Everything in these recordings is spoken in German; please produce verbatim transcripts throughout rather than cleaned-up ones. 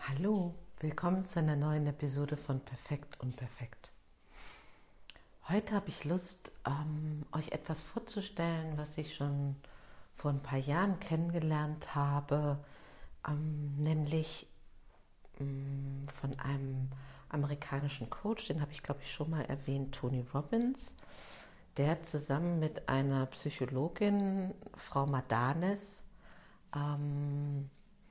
Hallo, willkommen zu einer neuen Episode von Perfekt und Perfekt. Heute habe ich Lust, ähm, euch etwas vorzustellen, was ich schon vor ein paar Jahren kennengelernt habe, ähm, nämlich ähm, von einem amerikanischen Coach, den habe ich glaube ich schon mal erwähnt, Tony Robbins, der zusammen mit einer Psychologin, Frau Madanes, ähm,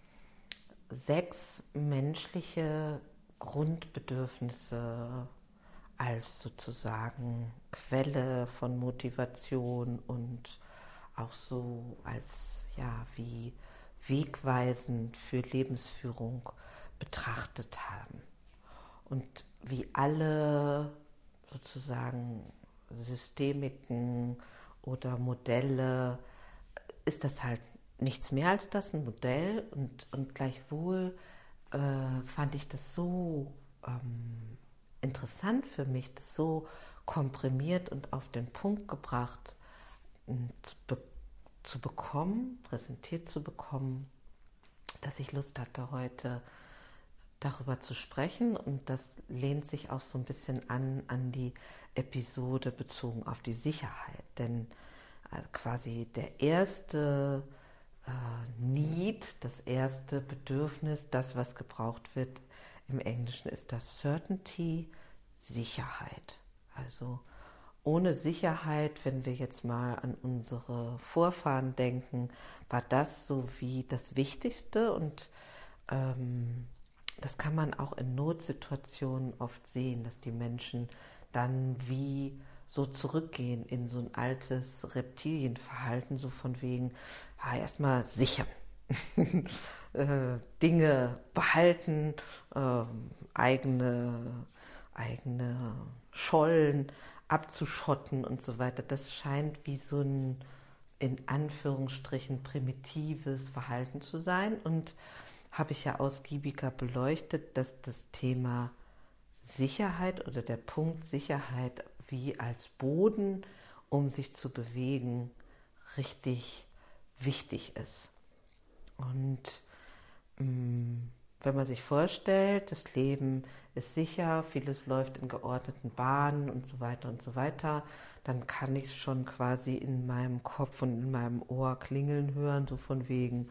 sechs menschliche Grundbedürfnisse als sozusagen Quelle von Motivation und auch so als ja wie wegweisend für Lebensführung betrachtet haben. Und wie alle sozusagen Systemiken oder Modelle ist das halt nichts mehr als das, ein Modell. Und, und gleichwohl äh, fand ich das so ähm, interessant für mich, das so komprimiert und auf den Punkt gebracht zu, be zu bekommen, präsentiert zu bekommen, dass ich Lust hatte, heute darüber zu sprechen. Und das lehnt sich auch so ein bisschen an an die Episode bezogen auf die Sicherheit. Denn äh, quasi der erste äh, Need, das erste Bedürfnis, das, was gebraucht wird im Englischen, ist das Certainty, Sicherheit. Also ohne Sicherheit, wenn wir jetzt mal an unsere Vorfahren denken, war das so wie das Wichtigste. Und ähm, das kann man auch in Notsituationen oft sehen, dass die Menschen dann wie so zurückgehen in so ein altes Reptilienverhalten, so von wegen, ja, erstmal sichern, äh, Dinge behalten, äh, eigene, eigene Schollen abzuschotten und so weiter. Das scheint wie so ein in Anführungsstrichen primitives Verhalten zu sein, und habe ich ja ausgiebiger beleuchtet, dass das Thema Sicherheit oder der Punkt Sicherheit wie als Boden, um sich zu bewegen, richtig wichtig ist. Und mh, wenn man sich vorstellt, das Leben ist sicher, vieles läuft in geordneten Bahnen und so weiter und so weiter, dann kann ich es schon quasi in meinem Kopf und in meinem Ohr klingeln hören, so von wegen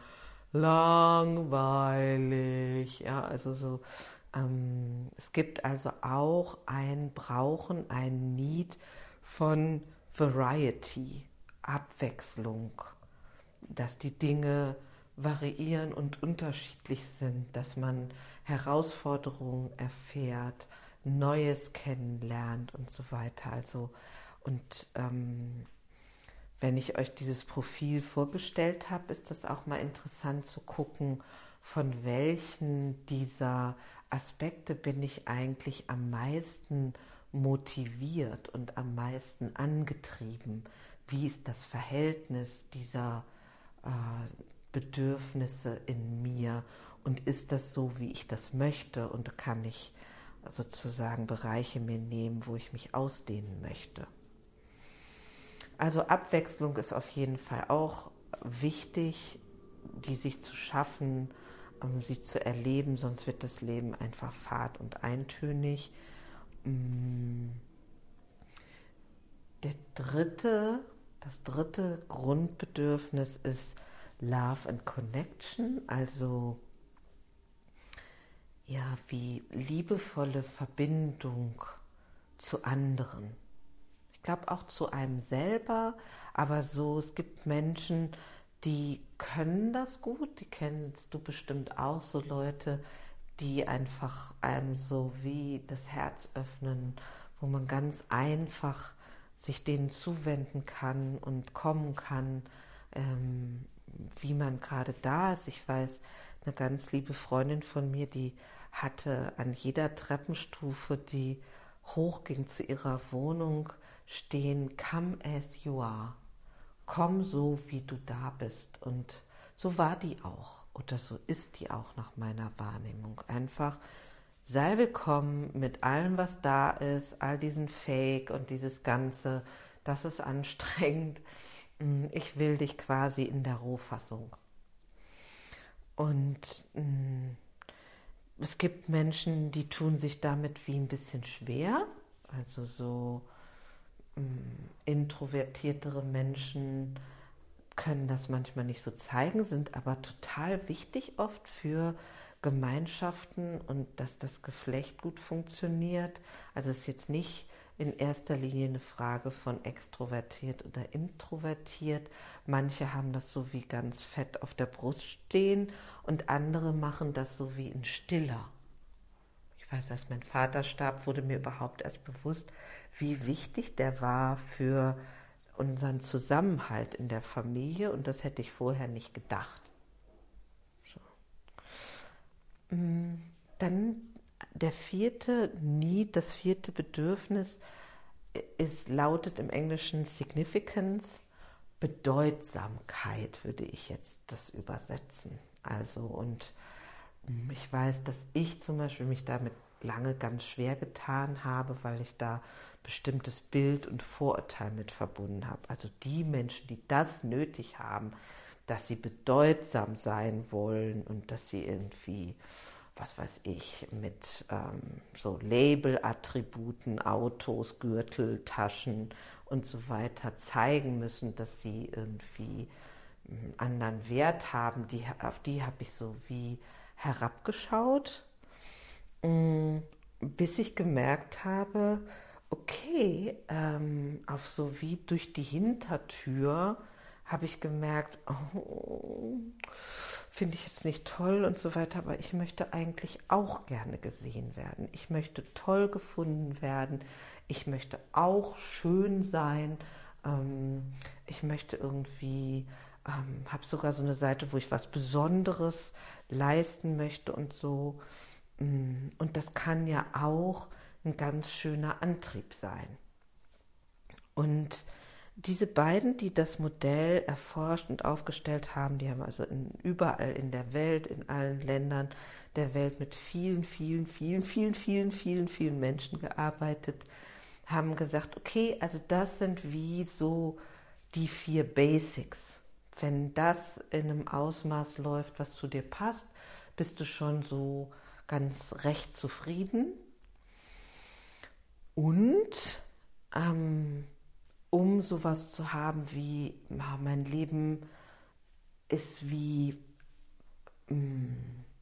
langweilig. Ja, also so, ähm, es gibt also auch ein Brauchen, ein Need von Variety, Abwechslung, dass die Dinge variieren und unterschiedlich sind, dass man Herausforderungen erfährt, Neues kennenlernt und so weiter. Also und ähm, wenn ich euch dieses Profil vorgestellt habe, ist das auch mal interessant zu gucken, von welchen dieser Aspekte bin ich eigentlich am meisten motiviert und am meisten angetrieben. Wie ist das Verhältnis dieser äh, Bedürfnisse in mir, und ist das so, wie ich das möchte, und kann ich sozusagen Bereiche mir nehmen, wo ich mich ausdehnen möchte. Also Abwechslung ist auf jeden Fall auch wichtig, die sich zu schaffen, um sie zu erleben, sonst wird das Leben einfach fad und eintönig. Der dritte, das dritte Grundbedürfnis ist Love and Connection, also ja, wie liebevolle Verbindung zu anderen. Ich glaube auch zu einem selber, aber so, es gibt Menschen, die können das gut, die kennst du bestimmt auch, so Leute, die einfach einem so wie das Herz öffnen, wo man ganz einfach sich denen zuwenden kann und kommen kann, ähm, wie man gerade da ist. Ich weiß, eine ganz liebe Freundin von mir, die hatte an jeder Treppenstufe, die hochging zu ihrer Wohnung, stehen, come as you are, komm so, wie du da bist. Und so war die auch, oder so ist die auch nach meiner Wahrnehmung. Einfach, sei willkommen mit allem, was da ist, all diesen Fake und dieses Ganze, das ist anstrengend. Ich will dich quasi in der Rohfassung. Und es gibt Menschen, die tun sich damit wie ein bisschen schwer. Also so mh, introvertiertere Menschen können das manchmal nicht so zeigen, sind aber total wichtig oft für Gemeinschaften und dass das Geflecht gut funktioniert. Also es ist jetzt nicht in erster Linie eine Frage von extrovertiert oder introvertiert. Manche haben das so wie ganz fett auf der Brust stehen und andere machen das so wie ein Stiller. Ich weiß, als mein Vater starb, wurde mir überhaupt erst bewusst, wie wichtig der war für unseren Zusammenhalt in der Familie und das hätte ich vorher nicht gedacht. So. Dann der vierte Need, das vierte Bedürfnis ist, lautet im Englischen Significance, Bedeutsamkeit würde ich jetzt das übersetzen. Also und ich weiß, dass ich zum Beispiel mich damit lange ganz schwer getan habe, weil ich da bestimmtes Bild und Vorurteil mit verbunden habe. Also die Menschen, die das nötig haben, dass sie bedeutsam sein wollen und dass sie irgendwie, was weiß ich, mit ähm, so Label-Attributen, Autos, Gürtel, Taschen und so weiter zeigen müssen, dass sie irgendwie einen anderen Wert haben, die, auf die habe ich so wie herabgeschaut, bis ich gemerkt habe, okay, ähm, auf so wie durch die Hintertür habe ich gemerkt, oh, finde ich jetzt nicht toll und so weiter, aber ich möchte eigentlich auch gerne gesehen werden. Ich möchte toll gefunden werden. Ich möchte auch schön sein. Ähm, ich möchte irgendwie, ähm, habe sogar so eine Seite, wo ich was Besonderes leisten möchte und so. Und das kann ja auch ein ganz schöner Antrieb sein. Und diese beiden, die das Modell erforscht und aufgestellt haben, die haben also in, überall in der Welt, in allen Ländern der Welt mit vielen, vielen, vielen, vielen, vielen, vielen, vielen Menschen gearbeitet, haben gesagt, okay, also das sind wie so die vier Basics. Wenn das in einem Ausmaß läuft, was zu dir passt, bist du schon so ganz recht zufrieden. Und ähm, um sowas zu haben wie, mein Leben ist wie mh,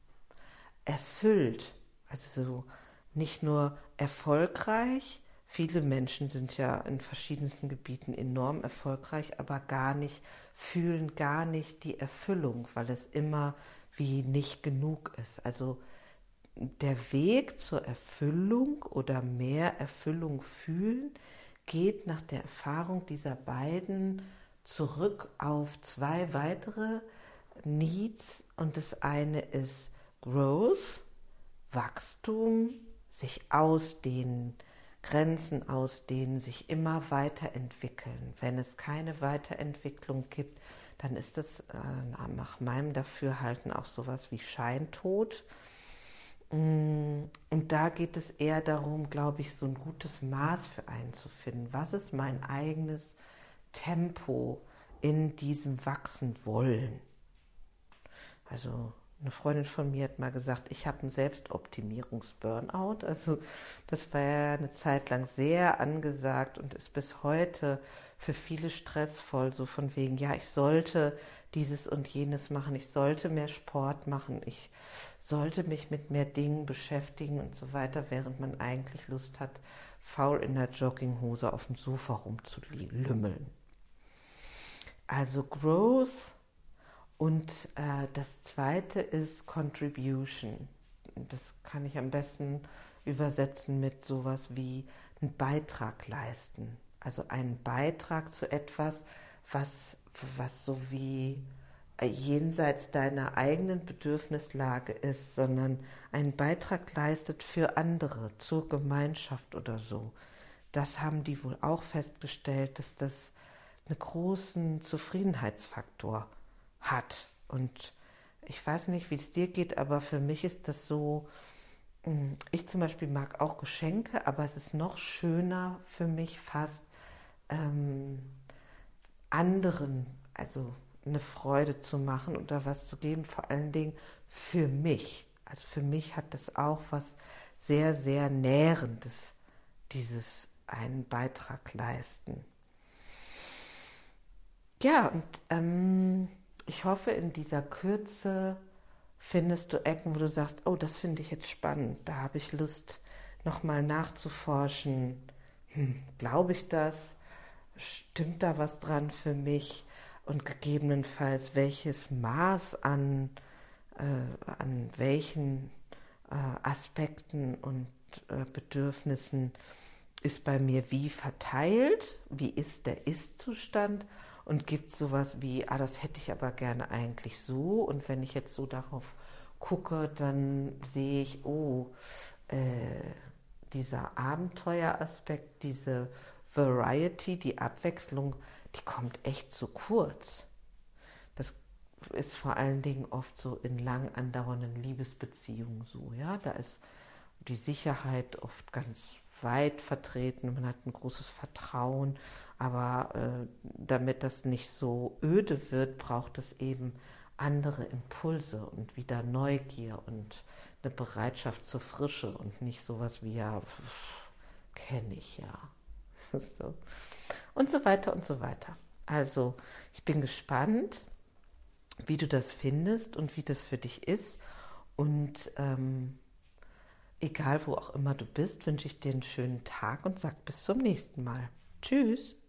erfüllt, also so nicht nur erfolgreich, viele Menschen sind ja in verschiedensten Gebieten enorm erfolgreich, aber gar nicht, fühlen gar nicht die Erfüllung, weil es immer wie nicht genug ist. Also der Weg zur Erfüllung oder mehr Erfüllung fühlen geht nach der Erfahrung dieser beiden zurück auf zwei weitere Needs und das eine ist Growth, Wachstum, sich ausdehnen, Grenzen ausdehnen, sich immer weiterentwickeln. Wenn es keine Weiterentwicklung gibt, dann ist das äh, nach meinem Dafürhalten auch sowas wie Scheintod. Und da geht es eher darum, glaube ich, so ein gutes Maß für einen zu finden. Was ist mein eigenes Tempo in diesem Wachsen-Wollen? Also eine Freundin von mir hat mal gesagt, ich habe einen Selbstoptimierungs-Burnout. Also das war ja eine Zeit lang sehr angesagt und ist bis heute für viele stressvoll, so von wegen, ja, ich sollte dieses und jenes machen, ich sollte mehr Sport machen, ich sollte mich mit mehr Dingen beschäftigen und so weiter, während man eigentlich Lust hat, faul in der Jogginghose auf dem Sofa rumzulümmeln. Also Growth und äh, das zweite ist Contribution. Das kann ich am besten übersetzen mit sowas wie einen Beitrag leisten. Also einen Beitrag zu etwas, was, was so wie jenseits deiner eigenen Bedürfnislage ist, sondern einen Beitrag leistet für andere, zur Gemeinschaft oder so. Das haben die wohl auch festgestellt, dass das einen großen Zufriedenheitsfaktor hat. Und ich weiß nicht, wie es dir geht, aber für mich ist das so, ich zum Beispiel mag auch Geschenke, aber es ist noch schöner für mich fast ähm, anderen, also eine Freude zu machen oder was zu geben, vor allen Dingen für mich. Also für mich hat das auch was sehr, sehr Nährendes, dieses einen Beitrag leisten. Ja, und ähm, ich hoffe, in dieser Kürze findest du Ecken, wo du sagst, oh, das finde ich jetzt spannend, da habe ich Lust, nochmal nachzuforschen. Hm, glaube ich das? Stimmt da was dran für mich? Und gegebenenfalls, welches Maß an, äh, an welchen äh, Aspekten und äh, Bedürfnissen ist bei mir wie verteilt? Wie ist der Ist-Zustand? Und gibt es sowas wie, ah, das hätte ich aber gerne eigentlich so. Und wenn ich jetzt so darauf gucke, dann sehe ich, oh, äh, dieser Abenteueraspekt, diese Variety, die Abwechslung, die kommt echt zu kurz. Das ist vor allen Dingen oft so in lang andauernden Liebesbeziehungen so, ja. Da ist die Sicherheit oft ganz weit vertreten, man hat ein großes Vertrauen, aber äh, damit das nicht so öde wird, braucht es eben andere Impulse und wieder Neugier und eine Bereitschaft zur Frische und nicht sowas wie, ja, kenne ich ja. So. Und so weiter und so weiter. Also, ich bin gespannt, wie du das findest und wie das für dich ist. Und ähm, egal wo auch immer du bist, wünsche ich dir einen schönen Tag und sag bis zum nächsten Mal. Tschüss.